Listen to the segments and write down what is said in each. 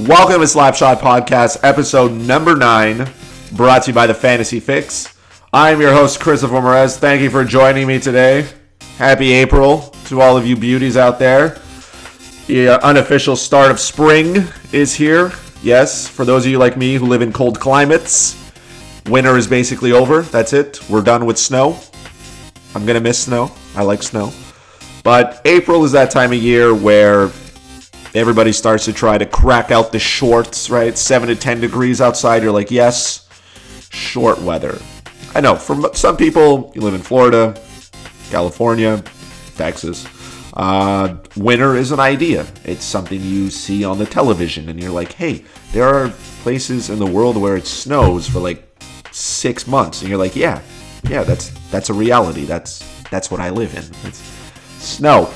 Welcome to Slapshot Podcast, episode number 9, brought to you by the Fantasy Fix. I'm your host, Christopher Morez. Thank you for joining me today. Happy April to all of you beauties out there. The unofficial start of spring is here. Yes, for those of you like me who live in cold climates, winter is basically over. That's it. We're done with snow. I'm going to miss snow. I like snow. But April is that time of year where everybody starts to try to crack out the shorts, right? 7 to 10 degrees outside. You're like, yes, short weather. I know, for some people, you live in Florida, California, Texas. Winter is an idea. It's something you see on the television, and you're like, hey, there are places in the world where it snows for like 6 months, and you're like, yeah, that's a reality. That's what I live in. It's snow.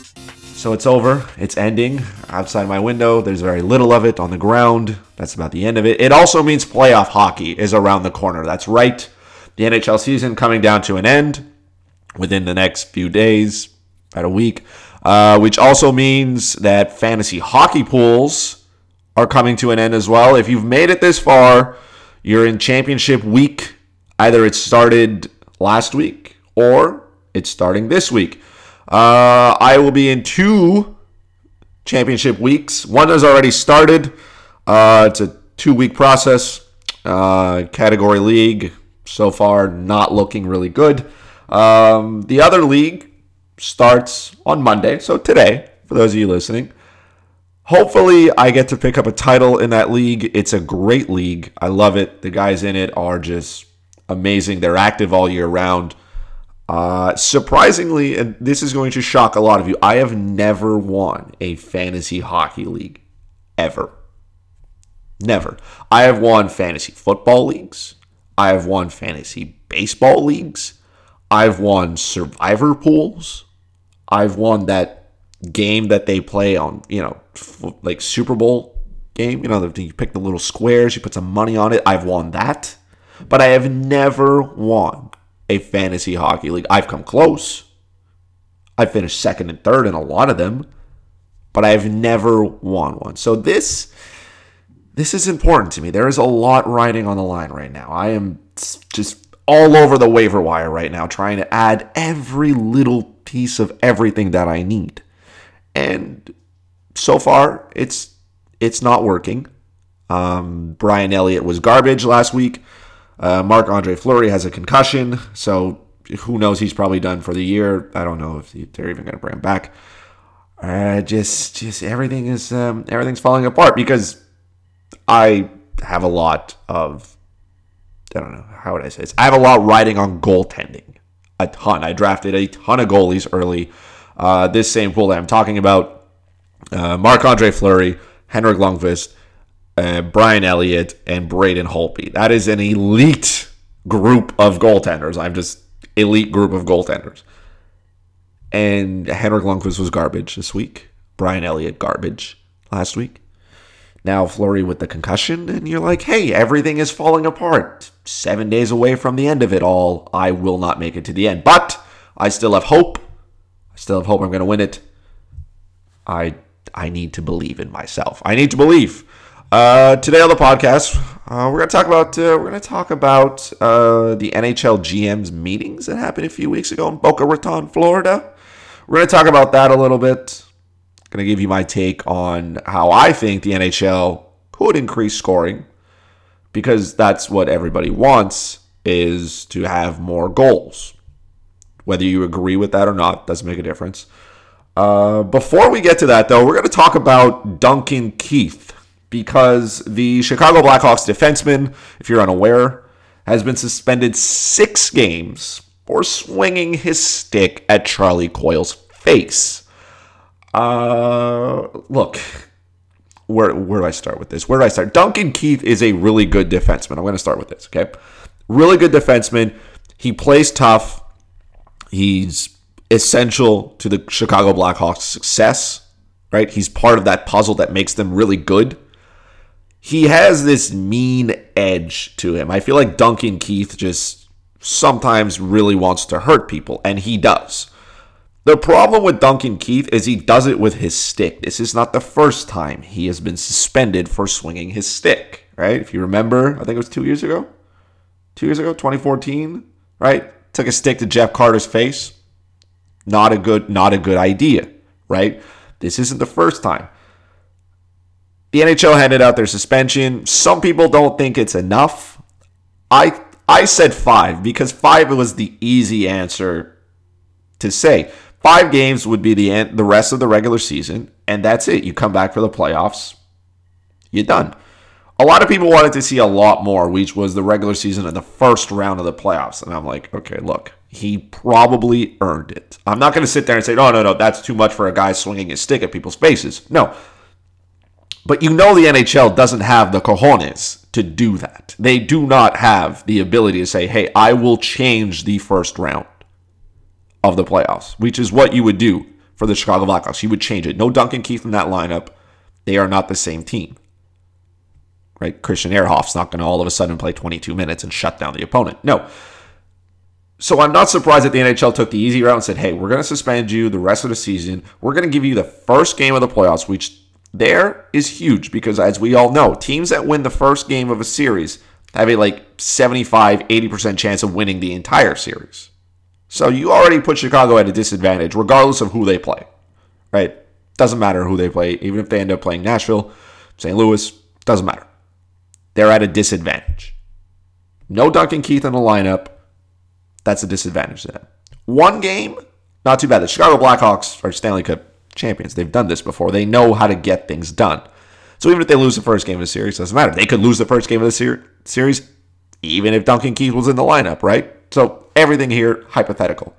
So it's over. It's ending. Outside my window, there's very little of it on the ground. That's about the end of it. It also means playoff hockey is around the corner. That's right. The NHL season coming down to an end within the next few days, about a week, which also means that fantasy hockey pools are coming to an end as well. If you've made it this far, you're in championship week. Either it started last week or it's starting this week. I will be in 2 championship weeks. One has already started. It's a 2-week process. Category league, so far not looking really good. The other league starts on Monday, so today, for those of you listening. Hopefully, I get to pick up a title in that league. It's a great league. I love it. The guys in it are just amazing. They're active all year round. Surprisingly, and this is going to shock a lot of you, I have never won a fantasy hockey league. Ever. Never. I have won fantasy football leagues. I have won fantasy baseball leagues. I've won survivor pools. I've won that game that they play on, like Super Bowl game. You pick the little squares, you put some money on it. I've won that. But I have never won a fantasy hockey league. I've come close. I finished second and third in a lot of them, but I've never won one. So this is important to me. There is a lot riding on the line right now. I am just all over the waiver wire right now, trying to add every little piece of everything that I need. And so far, it's not working. Brian Elliott was garbage last week. Marc-Andre Fleury has a concussion, so who knows? He's probably done for the year. I don't know if they're even going to bring him back. Just everything is everything's falling apart because I have a lot of, I don't know, how would I say this? I have a lot riding on goaltending. A ton. I drafted a ton of goalies early. This same pool that I'm talking about, Marc-Andre Fleury, Henrik Lundqvist, Brian Elliott, and Braden Holtby. That is an elite group of goaltenders. I'm just elite group of goaltenders. And Henrik Lundqvist was garbage this week. Brian Elliott, garbage last week. Now Fleury with the concussion, and you're like, hey, everything is falling apart. 7 days away from the end of it all. I will not make it to the end. But I still have hope. I still have hope I'm going to win it. I need to believe in myself. I need to believe. Today on the podcast, we're going to talk about the NHL GM's meetings that happened a few weeks ago in Boca Raton, Florida. We're going to talk about that a little bit. I'm going to give you my take on how I think the NHL could increase scoring, because that's what everybody wants, is to have more goals. Whether you agree with that or not doesn't make a difference. Before we get to that, though, we're going to talk about Duncan Keith, because the Chicago Blackhawks defenseman, if you're unaware, has been suspended 6 games for swinging his stick at Charlie Coyle's face. Look, where do I start with this? Where do I start? Duncan Keith is a really good defenseman. I'm going to start with this, okay? Really good defenseman. He plays tough. He's essential to the Chicago Blackhawks' success, right? He's part of that puzzle that makes them really good. He has this mean edge to him. I feel like Duncan Keith just sometimes really wants to hurt people, and he does. The problem with Duncan Keith is he does it with his stick. This is not the first time he has been suspended for swinging his stick, right? If you remember, I think it was 2 years ago. 2 years ago, 2014, right? Took a stick to Jeff Carter's face. Not a good idea, right? This isn't the first time. The NHL handed out their suspension. Some people don't think it's enough. I said 5 because 5 was the easy answer to say. 5 games would be the rest of the regular season, and that's it. You come back for the playoffs, you're done. A lot of people wanted to see a lot more, which was the regular season and the first round of the playoffs. And I'm like, okay, look, he probably earned it. I'm not going to sit there and say, no, that's too much for a guy swinging his stick at people's faces. No. But you know the NHL doesn't have the cojones to do that. They do not have the ability to say, hey, I will change the first round of the playoffs, which is what you would do for the Chicago Blackhawks. You would change it. No Duncan Keith in that lineup. They are not the same team. Right? Christian Ehrhoff's not going to all of a sudden play 22 minutes and shut down the opponent. No. So I'm not surprised that the NHL took the easy route and said, hey, we're going to suspend you the rest of the season. We're going to give you the first game of the playoffs, which there is huge because, as we all know, teams that win the first game of a series have a 75, 80% chance of winning the entire series. So you already put Chicago at a disadvantage regardless of who they play, right? Doesn't matter who they play. Even if they end up playing Nashville, St. Louis, doesn't matter. They're at a disadvantage. No Duncan Keith in the lineup. That's a disadvantage to them. One game, not too bad. The Chicago Blackhawks are Stanley Cup champions. They've done this before. They know how to get things done. So even if they lose the first game of the series, doesn't matter. They could lose the first game of the series even if Duncan Keith was in the lineup, right? So everything here, hypothetical.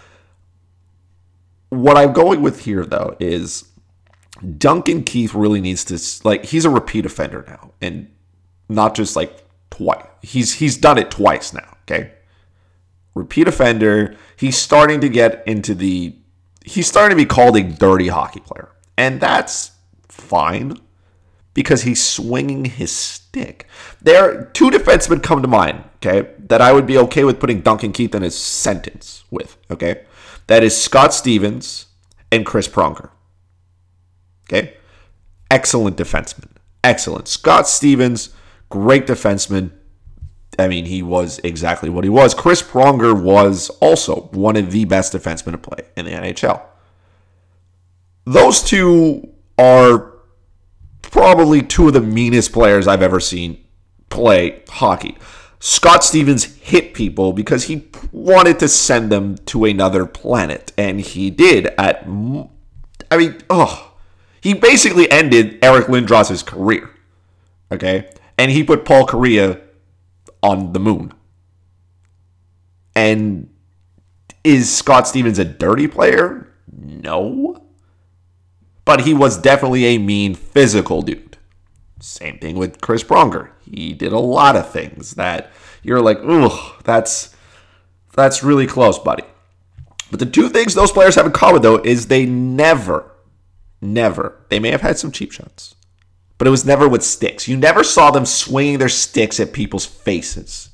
What I'm going with here, though, is Duncan Keith really needs to, he's a repeat offender now. And not just, twice. He's done it twice now, okay? Repeat offender. He's starting to he's starting to be called a dirty hockey player. And that's fine because he's swinging his stick. There are 2 defensemen come to mind, okay, that I would be okay with putting Duncan Keith in his sentence with, okay? That is Scott Stevens and Chris Pronger. Okay? Excellent defenseman. Excellent. Scott Stevens, great defenseman. I mean, he was exactly what he was. Chris Pronger was also one of the best defensemen to play in the NHL. Those 2 are probably 2 of the meanest players I've ever seen play hockey. Scott Stevens hit people because he wanted to send them to another planet. And he did he basically ended Eric Lindros' career. Okay? And he put Paul Kariya on the moon. And is Scott Stevens a dirty player? No. But he was definitely a mean physical dude. Same thing with Chris Pronger. He did a lot of things that you're like, ugh, that's really close, buddy. But the 2 things those players have in common, though, is they never, they may have had some cheap shots, but it was never with sticks. You never saw them swinging their sticks at people's faces.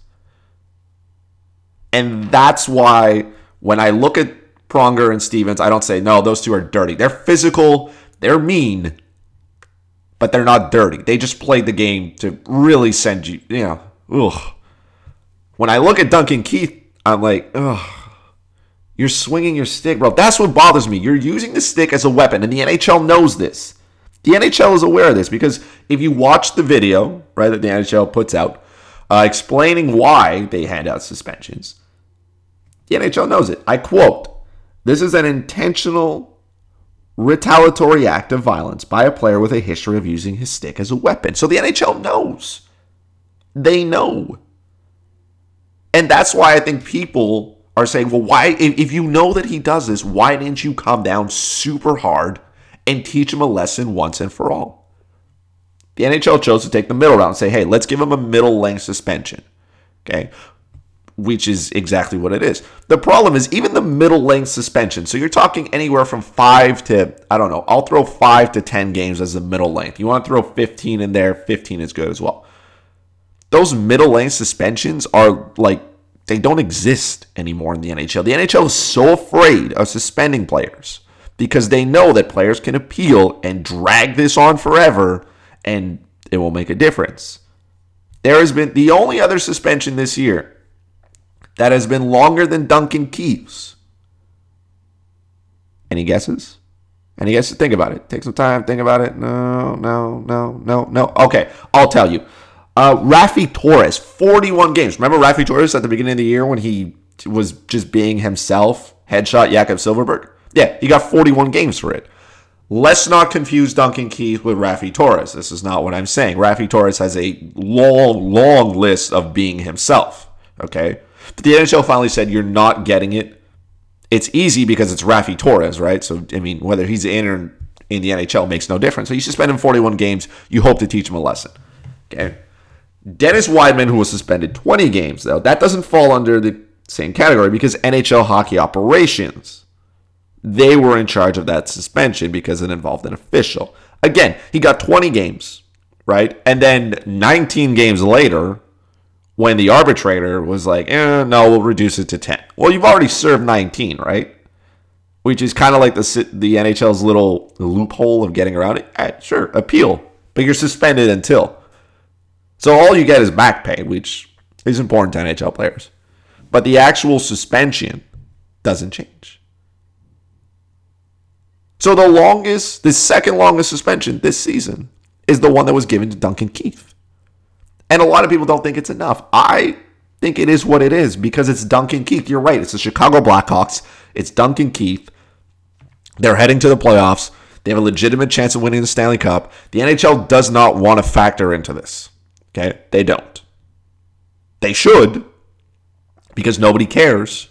And that's why when I look at Pronger and Stevens, I don't say, no, those 2 are dirty. They're physical, they're mean, but they're not dirty. They just played the game to really send you, ugh. When I look at Duncan Keith, I'm like, ugh, you're swinging your stick, bro. That's what bothers me. You're using the stick as a weapon, and the NHL knows this. The NHL is aware of this because if you watch the video, right, that the NHL puts out, explaining why they hand out suspensions, the NHL knows it. I quote, "This is an intentional retaliatory act of violence by a player with a history of using his stick as a weapon." So the NHL knows. They know. And that's why I think people are saying, well, why, if you know that he does this, why didn't you come down super hard and teach him a lesson once and for all? The NHL chose to take the middle route and say, hey, let's give him a middle-length suspension. Okay? Which is exactly what it is. The problem is even the middle-length suspension, so you're talking anywhere from 5 to, I don't know, I'll throw 5 to 10 games as the middle length. You want to throw 15 in there, 15 is good as well. Those middle-length suspensions are like they don't exist anymore in the NHL. The NHL is so afraid of suspending players because they know that players can appeal and drag this on forever, and it will make a difference. There has been the only other suspension this year that has been longer than Duncan Keith's. Any guesses? Any guesses? Think about it. Take some time. Think about it. No. Okay, I'll tell you. Raffi Torres, 41 games. Remember Raffi Torres at the beginning of the year when he was just being himself? Headshot Jakob Silfverberg? Yeah, he got 41 games for it. Let's not confuse Duncan Keith with Raffi Torres. This is not what I'm saying. Raffi Torres has a long list of being himself. Okay? But the NHL finally said, you're not getting it. It's easy because it's Raffi Torres, right? So, I mean, whether he's in or in the NHL makes no difference. So you suspend him 41 games. You hope to teach him a lesson. Okay? Dennis Wideman, who was suspended 20 games, though, that doesn't fall under the same category because NHL hockey operations, they were in charge of that suspension because it involved an official. Again, he got 20 games, right? And then 19 games later, when the arbitrator was like, no, we'll reduce it to 10. Well, you've already served 19, right? Which is kind of like the NHL's little loophole of getting around it. Sure, appeal, but you're suspended until. So all you get is back pay, which is important to NHL players. But the actual suspension doesn't change. So the second longest suspension this season is the one that was given to Duncan Keith. And a lot of people don't think it's enough. I think it is what it is because it's Duncan Keith. You're right. It's the Chicago Blackhawks. It's Duncan Keith. They're heading to the playoffs. They have a legitimate chance of winning the Stanley Cup. The NHL does not want to factor into this. Okay? They don't. They should because nobody cares.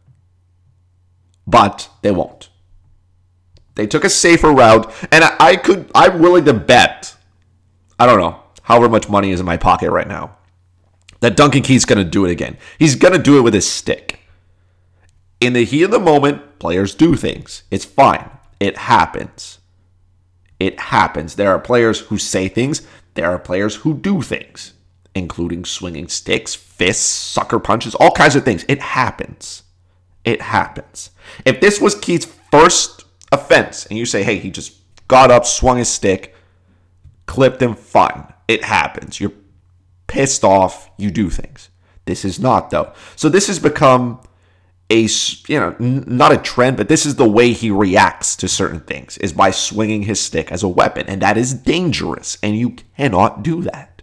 But they won't. They took a safer route. And I'm willing to bet, I don't know, however much money is in my pocket right now, that Duncan Keith's going to do it again. He's going to do it with his stick. In the heat of the moment, players do things. It's fine. It happens. It happens. There are players who say things. There are players who do things, including swinging sticks, fists, sucker punches, all kinds of things. It happens. It happens. If this was Keith's first offense, and you say, hey, he just got up, swung his stick, clipped him, fine. It happens. You're pissed off. You do things. This is not, though. So this has become not a trend, but this is the way he reacts to certain things, is by swinging his stick as a weapon. And that is dangerous, and you cannot do that.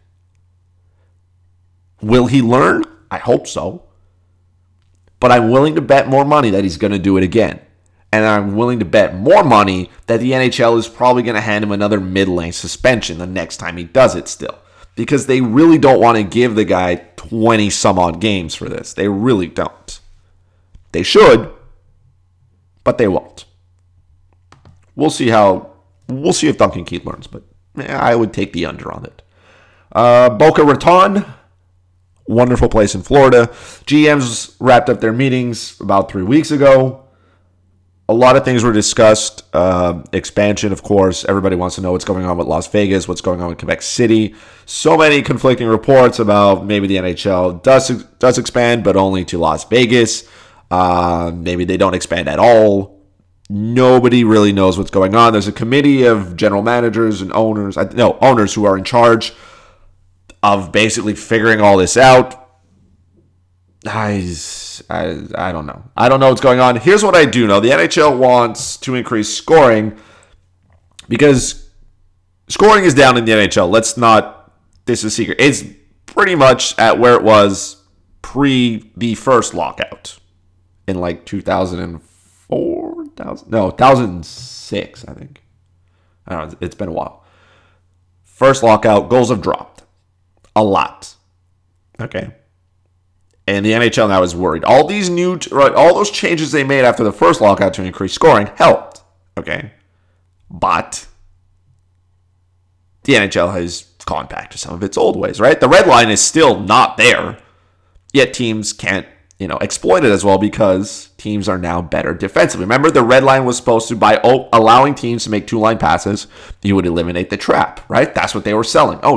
Will he learn? I hope so. But I'm willing to bet more money that he's going to do it again. And I'm willing to bet more money that the NHL is probably going to hand him another mid-length suspension the next time he does it still. Because they really don't want to give the guy 20-some-odd games for this. They really don't. They should, but they won't. We'll see if Duncan Keith learns, but I would take the under on it. Boca Raton, wonderful place in Florida. GMs wrapped up their meetings about 3 weeks ago. A lot of things were discussed. Expansion, of course. Everybody wants to know what's going on with Las Vegas, what's going on with Quebec City. So many conflicting reports about maybe the NHL does expand, but only to Las Vegas. Maybe they don't expand at all. Nobody really knows what's going on. There's a committee of general managers and owners who are in charge of basically figuring all this out. I don't know. I don't know what's going on. Here's what I do know. The NHL wants to increase scoring because scoring is down in the NHL. This is a secret. It's pretty much at where it was pre the first lockout in like 2006, I think. I don't know. It's been a while. First lockout, goals have dropped a lot. Okay. And the NHL now is worried. All those changes they made after the first lockout to increase scoring helped. Okay. But the NHL has gone back to some of its old ways, right? The red line is still not there. Yet teams can't, exploit it as well because teams are now better defensively. Remember, the red line was supposed to, by allowing teams to make two-line passes, you would eliminate the trap, right? That's what they were selling. Oh,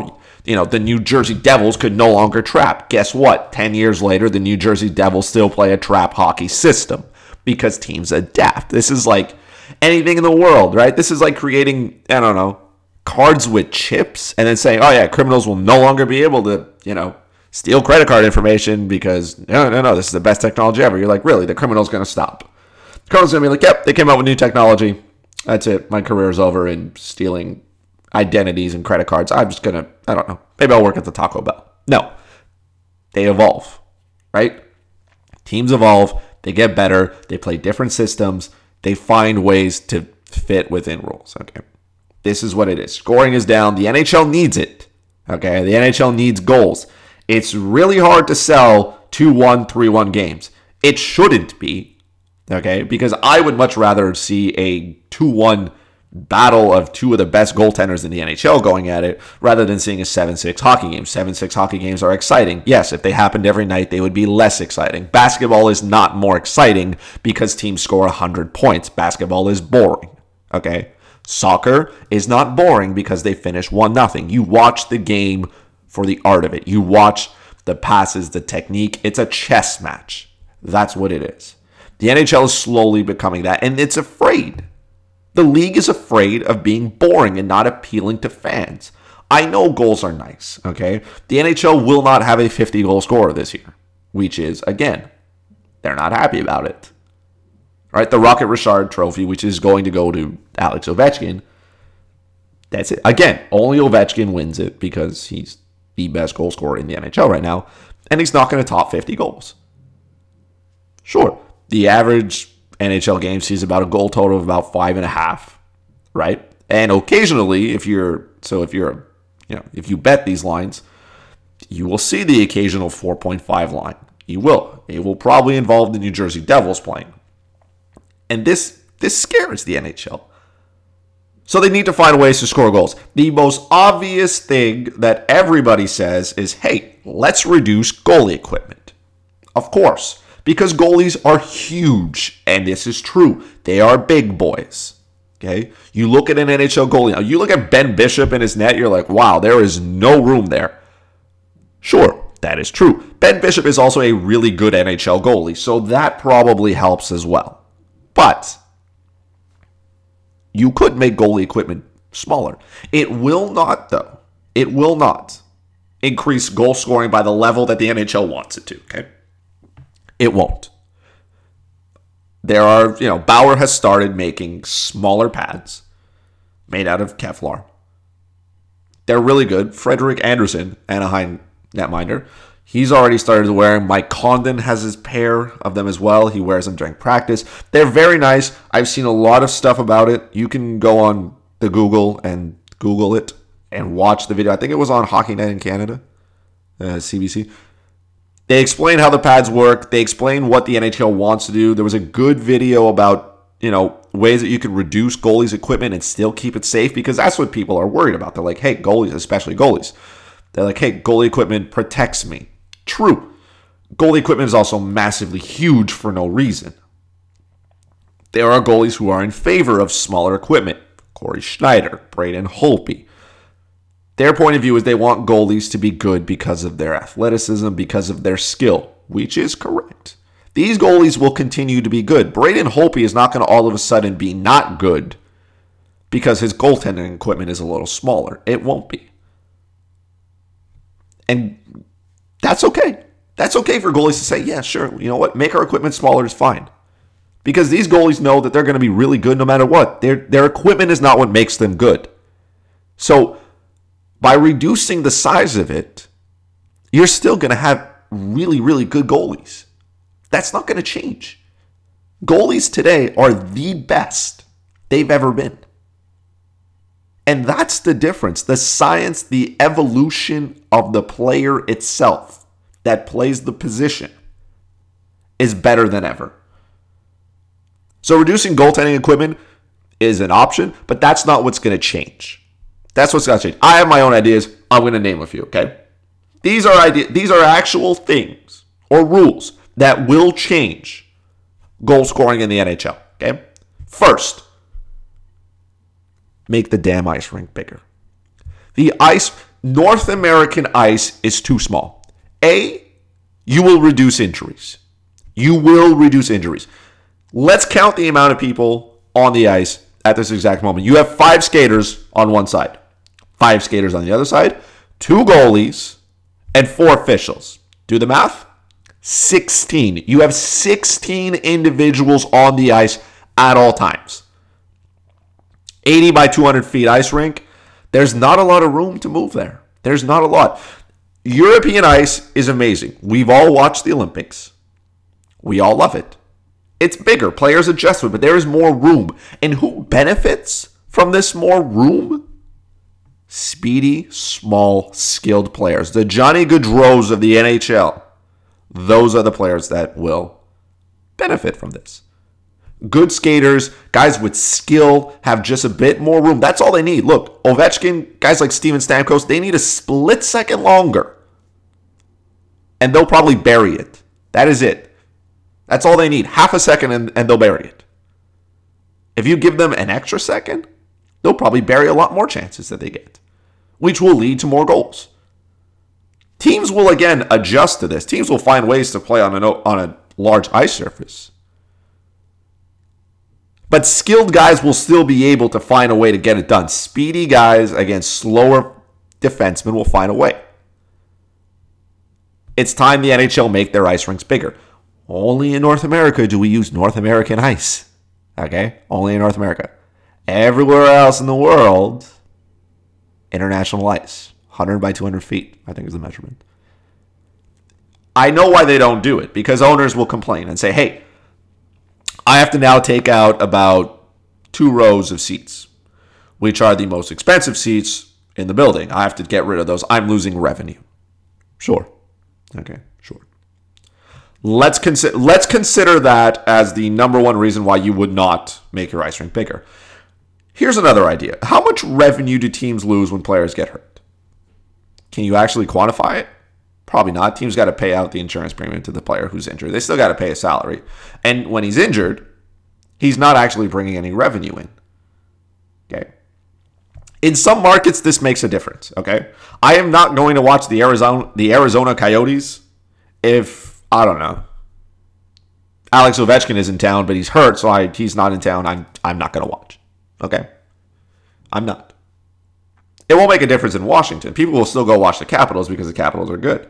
The New Jersey Devils could no longer trap. Guess what? 10 years later, the New Jersey Devils still play a trap hockey system because teams adapt. This is like anything in the world, right? This is like creating, I don't know, cards with chips and then saying, oh yeah, criminals will no longer be able to, steal credit card information because, no, this is the best technology ever. You're like, really? The criminal's going to stop. The criminal's going to be like, yep, they came out with new technology. That's it. My career's over in stealing identities and credit cards. I'm just going to, I don't know, maybe I'll work at the Taco Bell. No. They evolve, right? Teams evolve. They get better. They play different systems. They find ways to fit within rules, okay? This is what it is. Scoring is down. The NHL needs it, okay? The NHL needs goals. It's really hard to sell 2-1, 3-1 games. It shouldn't be, okay? Because I would much rather see a 2-1 battle of two of the best goaltenders in the NHL going at it rather than seeing a 7-6 hockey game. 7-6 hockey games are exciting. Yes, if they happened every night, they would be less exciting. Basketball is not more exciting because teams score 100 points. Basketball is boring, okay? Soccer is not boring because they finish 1-0. You watch the game for the art of it. You watch the passes, the technique. It's a chess match. That's what it is. The NHL is slowly becoming that, and it's afraid. The league is afraid of being boring and not appealing to fans. I know goals are nice, okay? The NHL will not have a 50-goal scorer this year, which is, again, they're not happy about it. Right? The Rocket Richard Trophy, which is going to go to Alex Ovechkin, that's it. Again, only Ovechkin wins it because he's the best goal scorer in the NHL right now, and he's not going to top 50 goals. Sure, the average NHL game sees about a goal total of about 5.5, right? And occasionally, if you bet these lines, you will see the occasional 4.5 line. You will. It will probably involve the New Jersey Devils playing. And this scares the NHL. So they need to find ways to score goals. The most obvious thing that everybody says is, hey, let's reduce goalie equipment. Of course, because goalies are huge, and this is true. They are big boys. Okay? You look at an NHL goalie. Now, you look at Ben Bishop in his net, you're like, wow, there is no room there. Sure, that is true. Ben Bishop is also a really good NHL goalie, so that probably helps as well. But you could make goalie equipment smaller. It will not, though. It will not increase goal scoring by the level that the NHL wants it to, okay? It won't. There are, Bauer has started making smaller pads made out of Kevlar. They're really good. Frederick Anderson, Anaheim netminder, he's already started wearing. Mike Condon has his pair of them as well. He wears them during practice. They're very nice. I've seen a lot of stuff about it. You can go on the Google and Google it and watch the video. I think it was on Hockey Night in Canada, CBC. They explain how the pads work. They explain what the NHL wants to do. There was a good video about, ways that you could reduce goalies' equipment and still keep it safe, because that's what people are worried about. They're like, hey, goalies, especially goalies. They're like, hey, goalie equipment protects me. True. Goalie equipment is also massively huge for no reason. There are goalies who are in favor of smaller equipment. Corey Schneider, Braden Holtby. Their point of view is they want goalies to be good because of their athleticism, because of their skill, which is correct. These goalies will continue to be good. Braden Holtby is not going to all of a sudden be not good because his goaltending equipment is a little smaller. It won't be. And that's okay. That's okay for goalies to say, yeah, sure, you know what, make our equipment smaller is fine. Because these goalies know that they're going to be really good no matter what. Their equipment is not what makes them good. So by reducing the size of it, you're still going to have really, really good goalies. That's not going to change. Goalies today are the best they've ever been. And that's the difference. The science, the evolution of the player itself that plays the position is better than ever. So reducing goaltending equipment is an option, but that's not what's going to change. That's what's going to change. I have my own ideas. I'm going to name a few, okay? These are actual things or rules that will change goal scoring in the NHL, okay? First, make the damn ice rink bigger. The ice, North American ice is too small. You will reduce injuries. Let's count the amount of people on the ice at this exact moment. You have 5 skaters on one side, 5 skaters on the other side, 2 goalies, and 4 officials. Do the math. 16. You have 16 individuals on the ice at all times. 80 by 200 feet ice rink. There's not a lot of room to move there. There's not a lot. European ice is amazing. We've all watched the Olympics. We all love it. It's bigger. Players adjust to it, but there is more room. And who benefits from this more room? Speedy, small, skilled players. The Johnny Gaudreaus of the NHL. Those are the players that will benefit from this. Good skaters, guys with skill, have just a bit more room. That's all they need. Look, Ovechkin, guys like Steven Stamkos, they need a split second longer. And they'll probably bury it. That is it. That's all they need. Half a second and they'll bury it. If you give them an extra second, they'll probably bury a lot more chances that they get, which will lead to more goals. Teams will, again, adjust to this. Teams will find ways to play on a large ice surface. But skilled guys will still be able to find a way to get it done. Speedy guys against slower defensemen will find a way. It's time the NHL make their ice rinks bigger. Only in North America do we use North American ice. Okay? Only in North America. Everywhere else in the world, international ice. 100 by 200 feet, I think is the measurement. I know why they don't do it. Because owners will complain and say, hey, I have to now take out about 2 rows of seats, which are the most expensive seats in the building. I have to get rid of those. I'm losing revenue. Sure. Okay, sure. Let's consider that as the number one reason why you would not make your ice rink bigger. Here's another idea. How much revenue do teams lose when players get hurt? Can you actually quantify it? Probably not. Teams got to pay out the insurance premium to the player who's injured. They still got to pay a salary. And when he's injured, he's not actually bringing any revenue in. Okay. In some markets, this makes a difference. Okay. I am not going to watch the Arizona Coyotes if, I don't know, Alex Ovechkin is in town, but he's hurt, so he's not in town. I'm not going to watch. Okay. I'm not. It won't make a difference in Washington. People will still go watch the Capitals because the Capitals are good.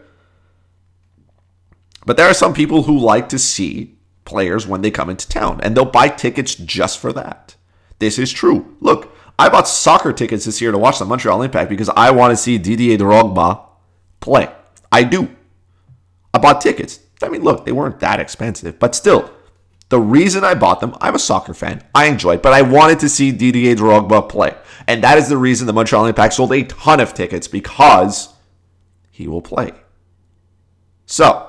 But there are some people who like to see players when they come into town, and they'll buy tickets just for that. This is true. Look, I bought soccer tickets this year to watch the Montreal Impact because I want to see Didier Drogba play. I do. I bought tickets. I mean, look, they weren't that expensive, but still, the reason I bought them, I'm a soccer fan. I enjoy it, but I wanted to see Didier Drogba play. And that is the reason the Montreal Impact sold a ton of tickets, because he will play. So,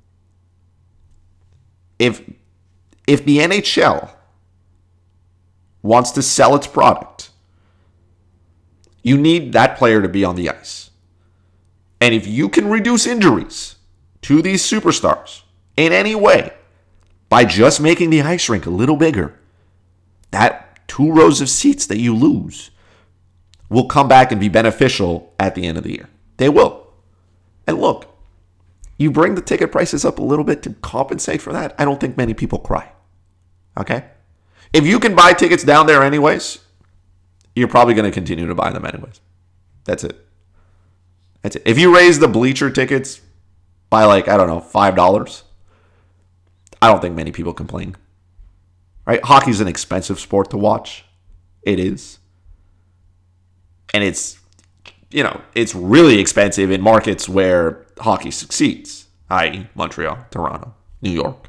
if the NHL wants to sell its product, you need that player to be on the ice. And if you can reduce injuries to these superstars in any way by just making the ice rink a little bigger, that 2 rows of seats that you lose will come back and be beneficial at the end of the year. They will. And look, you bring the ticket prices up a little bit to compensate for that, I don't think many people cry. Okay? If you can buy tickets down there anyways, you're probably going to continue to buy them anyways. That's it. That's it. If you raise the bleacher tickets by $5, I don't think many people complain. Right? Hockey's an expensive sport to watch. It is. And it's really expensive in markets where hockey succeeds, i.e. Montreal, Toronto, New York.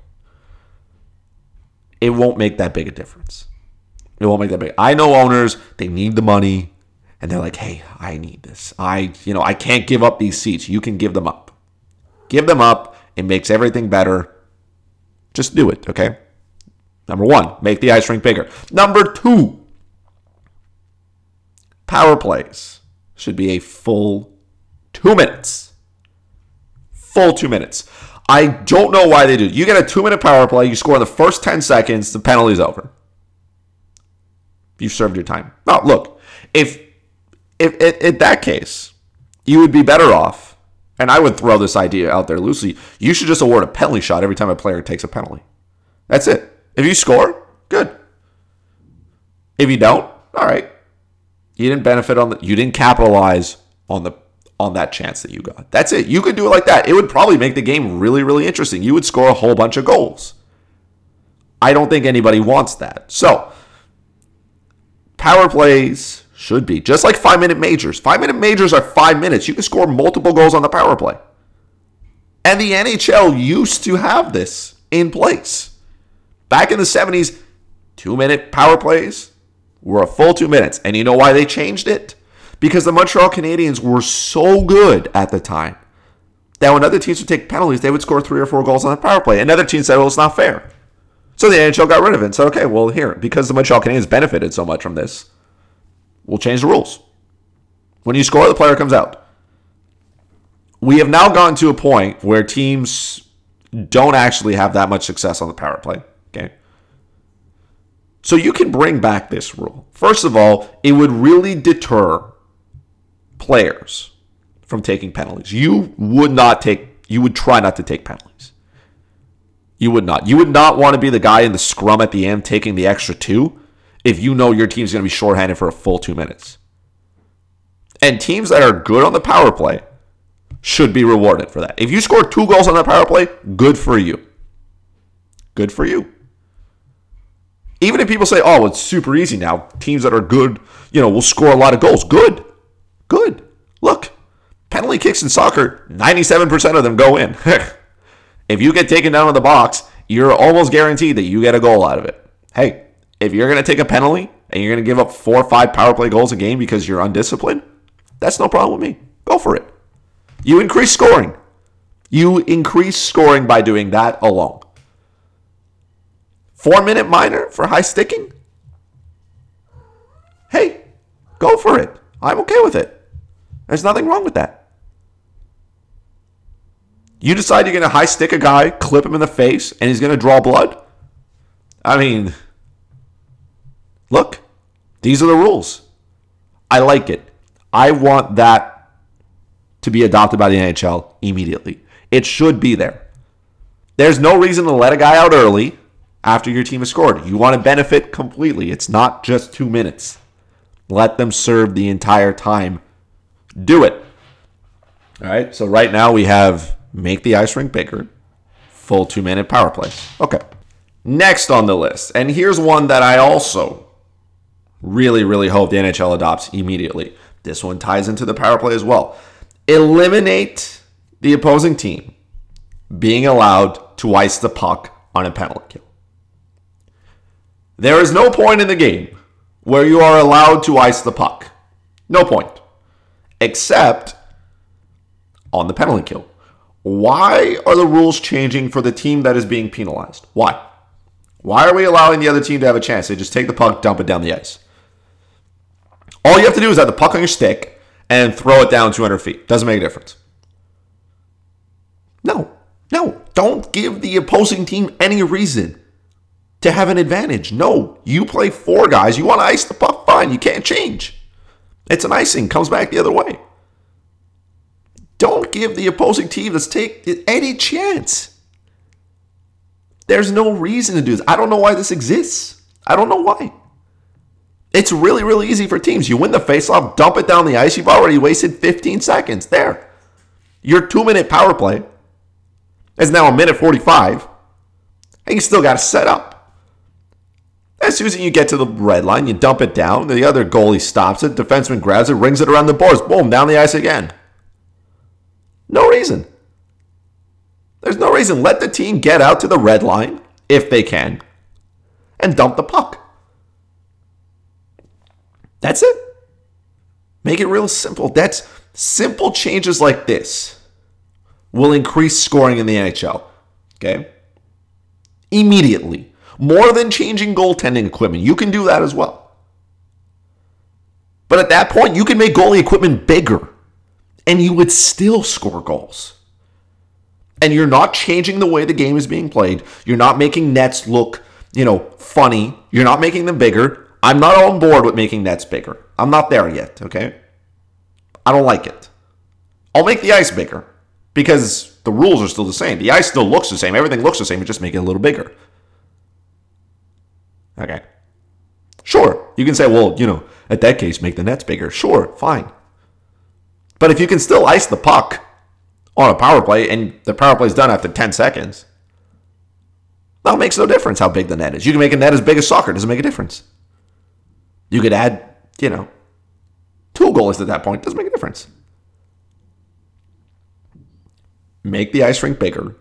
It won't make that big a difference. It won't make that big. I know owners, they need the money, and they're like, hey, I need this. I can't give up these seats. You can give them up. Give them up. It makes everything better. Just do it, okay? Number 1, make the ice rink bigger. Number 2, power plays should be a full 2 minutes. Full 2 minutes. I don't know why they do it. You get a 2-minute power play. You score in the first 10 seconds. The penalty's over. You've served your time. Now, look, if in that case, You would be better off, and I would throw this idea out there loosely, you should just award a penalty shot every time a player takes a penalty. That's it. If you score, good. If you don't, all right. You didn't benefit you didn't capitalize on that chance that you got. That's it. You could do it like that. It would probably make the game really, really interesting. You would score a whole bunch of goals. I don't think anybody wants that. So, power plays should be just like 5-minute majors. 5-minute majors are 5 minutes. You can score multiple goals on the power play. And the NHL used to have this in place. Back in the 70s, 2-minute power plays were a full 2 minutes. And you know why they changed it? Because the Montreal Canadiens were so good at the time that when other teams would take penalties, they would score 3 or 4 goals on the power play. And other teams said, well, it's not fair. So the NHL got rid of it and said, okay, well, here, because the Montreal Canadiens benefited so much from this, we'll change the rules. When you score, the player comes out. We have now gotten to a point where teams don't actually have that much success on the power play. Okay. So you can bring back this rule. First of all, it would really deter players from taking penalties. You would try not to take penalties. You would not. You would not want to be the guy in the scrum at the end taking the extra 2 if you know your team's going to be shorthanded for a full 2 minutes. And teams that are good on the power play should be rewarded for that. If you score 2 goals on the power play, good for you. Good for you. Even if people say, oh, it's super easy now. Teams that are good, will score a lot of goals. Good. Good. Look, penalty kicks in soccer, 97% of them go in. If you get taken down in the box, you're almost guaranteed that you get a goal out of it. Hey, if you're going to take a penalty and you're going to give up 4 or 5 power play goals a game because you're undisciplined, that's no problem with me. Go for it. You increase scoring. You increase scoring by doing that alone. 4-minute minor for high sticking? Hey, go for it. I'm okay with it. There's nothing wrong with that. You decide you're going to high stick a guy, clip him in the face, and he's going to draw blood? I mean, look, these are the rules. I like it. I want that to be adopted by the NHL immediately. It should be there. There's no reason to let a guy out early after your team has scored. You want to benefit completely. It's not just 2 minutes. Let them serve the entire time. Do it. All right, so right now we have make the ice rink bigger, full 2-minute power plays. Okay. Next on the list, and here's one that I also really, really hope the NHL adopts immediately. This one ties into the power play as well. Eliminate the opposing team being allowed to ice the puck on a penalty kill. There is no point in the game where you are allowed to ice the puck. No point. Except on the penalty kill. Why are the rules changing for the team that is being penalized? Why? Why are we allowing the other team to have a chance? They just take the puck, dump it down the ice. All you have to do is have the puck on your stick and throw it down 200 feet. Doesn't make a difference. No. Don't give the opposing team any reason to have an advantage. No. You play 4 guys. You want to ice the puck? Fine. You can't change. It's an icing. Comes back the other way. Don't give the opposing team any chance. There's no reason to do this. I don't know why this exists. I don't know why. It's really, really easy for teams. You win the faceoff, dump it down the ice. You've already wasted 15 seconds. There. Your 2-minute power play is now 1:45, and you still got to set up. As soon as you get to the red line, you dump it down. The other goalie stops it. Defenseman grabs it, rings it around the boards. Boom, down the ice again. No reason. There's no reason. Let the team get out to the red line, if they can, and dump the puck. That's it. Make it real simple. That's simple changes like this will increase scoring in the NHL. Okay? Immediately. More than changing goaltending equipment. You can do that as well. But at that point, you can make goalie equipment bigger. And you would still score goals. And you're not changing the way the game is being played. You're not making nets look, funny. You're not making them bigger. I'm not on board with making nets bigger. I'm not there yet, okay? I don't like it. I'll make the ice bigger because the rules are still the same. The ice still looks the same. Everything looks the same. But just make it a little bigger. Okay. Sure. You can say, well, at that case, make the nets bigger. Sure. Fine. But if you can still ice the puck on a power play and the power play is done after 10 seconds, that makes no difference how big the net is. You can make a net as big as soccer. It doesn't make a difference. You could add, 2 goalies at that point. It doesn't make a difference. Make the ice rink bigger.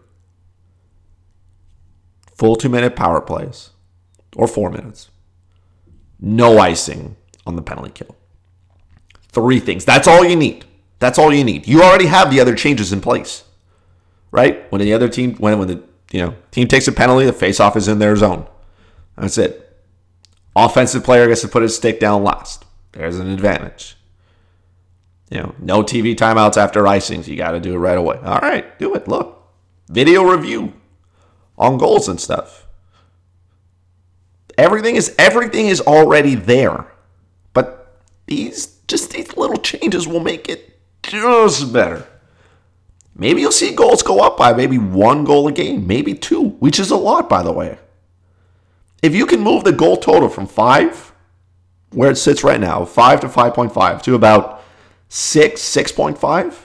Full 2-minute power plays. Or 4 minutes. No icing on the penalty kill. 3 things. That's all you need. That's all you need. You already have the other changes in place. Right? When the other team, when the team takes a penalty, the faceoff is in their zone. That's it. Offensive player gets to put his stick down last. There's an advantage. No TV timeouts after icing. So you got to do it right away. All right, do it. Look. Video review on goals and stuff. Everything is already there. But these little changes will make it just better. Maybe you'll see goals go up by maybe 1 goal a game, maybe 2, which is a lot, by the way. If you can move the goal total from 5, where it sits right now, 5 to 5.5, to about 6, 6.5,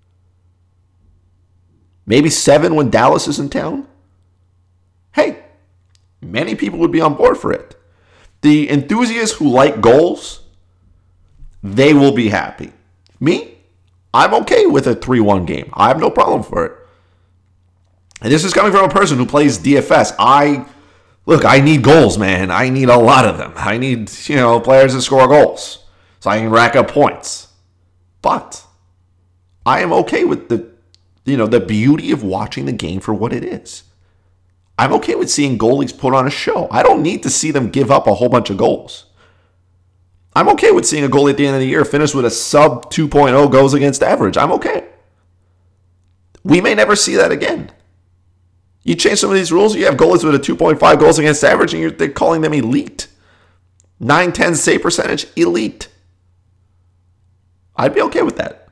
maybe 7 when Dallas is in town, hey, many people would be on board for it. The enthusiasts who like goals, they will be happy. Me? I'm okay with a 3-1 game. I have no problem for it. And this is coming from a person who plays DFS. I need goals, man. I need a lot of them. I need, players that score goals so I can rack up points. But I am okay with the beauty of watching the game for what it is. I'm okay with seeing goalies put on a show. I don't need to see them give up a whole bunch of goals. I'm okay with seeing a goalie at the end of the year finish with a sub 2.0 goals against average. I'm okay. We may never see that again. You change some of these rules, you have goalies with a 2.5 goals against average, and they're calling them elite. 9-10 save percentage, elite. I'd be okay with that.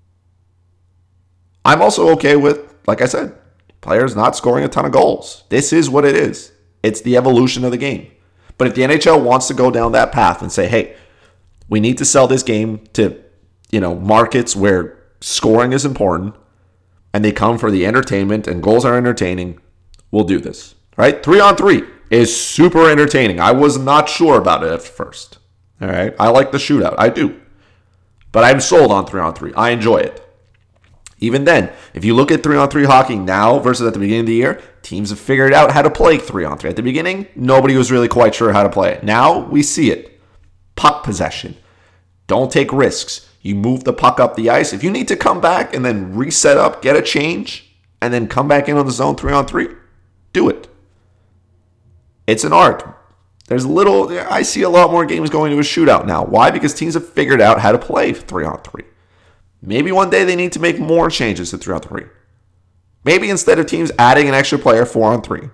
I'm also okay with, like I said, players not scoring a ton of goals. This is what it is. It's the evolution of the game. But if the NHL wants to go down that path and say, hey, we need to sell this game to, markets where scoring is important and they come for the entertainment and goals are entertaining, we'll do this. Right? 3-on-3 is super entertaining. I was not sure about it at first. All right? I like the shootout. I do. But I'm sold on 3-on-3. I enjoy it. Even then, if you look at 3-on-3 hockey now versus at the beginning of the year, teams have figured out how to play 3-on-3. At the beginning, nobody was really quite sure how to play it. Now, we see it. Puck possession. Don't take risks. You move the puck up the ice. If you need to come back and then reset up, get a change, and then come back in on the zone 3-on-3, do it. It's an art. I see a lot more games going to a shootout now. Why? Because teams have figured out how to play 3-on-3. Maybe one day they need to make more changes to 3-on-3. Maybe instead of teams adding an extra player, 4-on-3.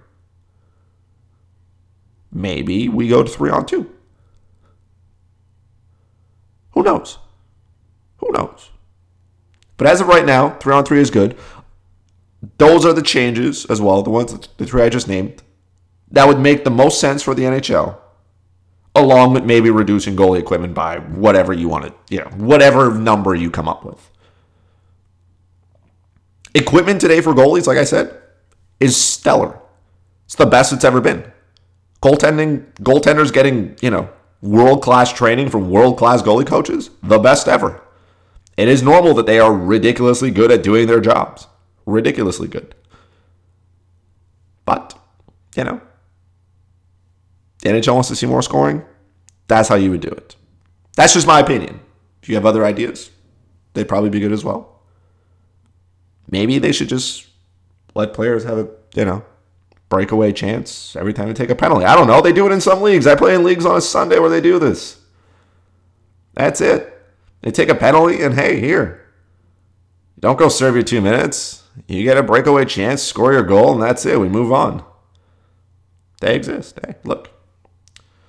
Maybe we go to 3-on-2. Who knows? Who knows? But as of right now, 3-on-3 is good. Those are the changes as well, the 3 I just named, that would make the most sense for the NHL, along with maybe reducing goalie equipment by whatever you want to, whatever number you come up with. Equipment today for goalies, like I said, is stellar. It's the best it's ever been. Goaltenders getting, world-class training from world-class goalie coaches, the best ever. It is normal that they are ridiculously good at doing their jobs. Ridiculously good. But, the NHL wants to see more scoring. That's how you would do it. That's just my opinion. If you have other ideas, they'd probably be good as well. Maybe they should just let players have a, breakaway chance every time they take a penalty. I don't know. They do it in some leagues. I play in leagues on a Sunday where they do this. That's it. They take a penalty and, hey, here. Don't go serve your 2 minutes. You get a breakaway chance, score your goal, and that's it. We move on. They exist. Hey, look.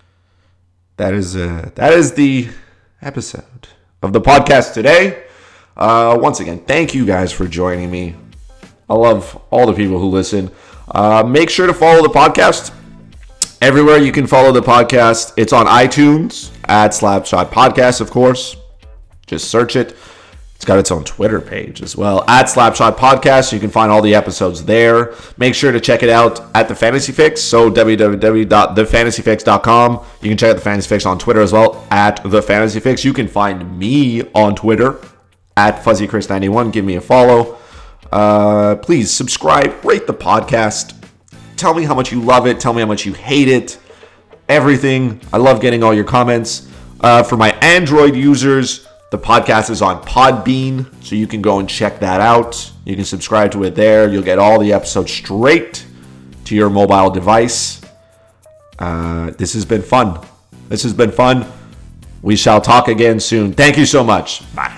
That is the episode of the podcast today. Once again, thank you guys for joining me. I love all the people who listen. Make sure to follow the podcast. Everywhere you can follow the podcast. It's on iTunes, at Slapshot Podcast, of course. Just search it. It's got its own Twitter page as well, at Slapshot Podcast. You can find all the episodes there. Make sure to check it out at The Fantasy Fix, so www.thefantasyfix.com. You can check out The Fantasy Fix on Twitter as well, at The Fantasy Fix. You can find me on Twitter, at FuzzyChris91. Give me a follow. Please subscribe, rate the podcast. Tell me how much you love it. Tell me how much you hate it. Everything. I love getting all your comments. For my Android users, the podcast is on Podbean, so you can go and check that out. You can subscribe to it there. You'll get all the episodes straight to your mobile device. This has been fun. We shall talk again soon. Thank you so much. Bye.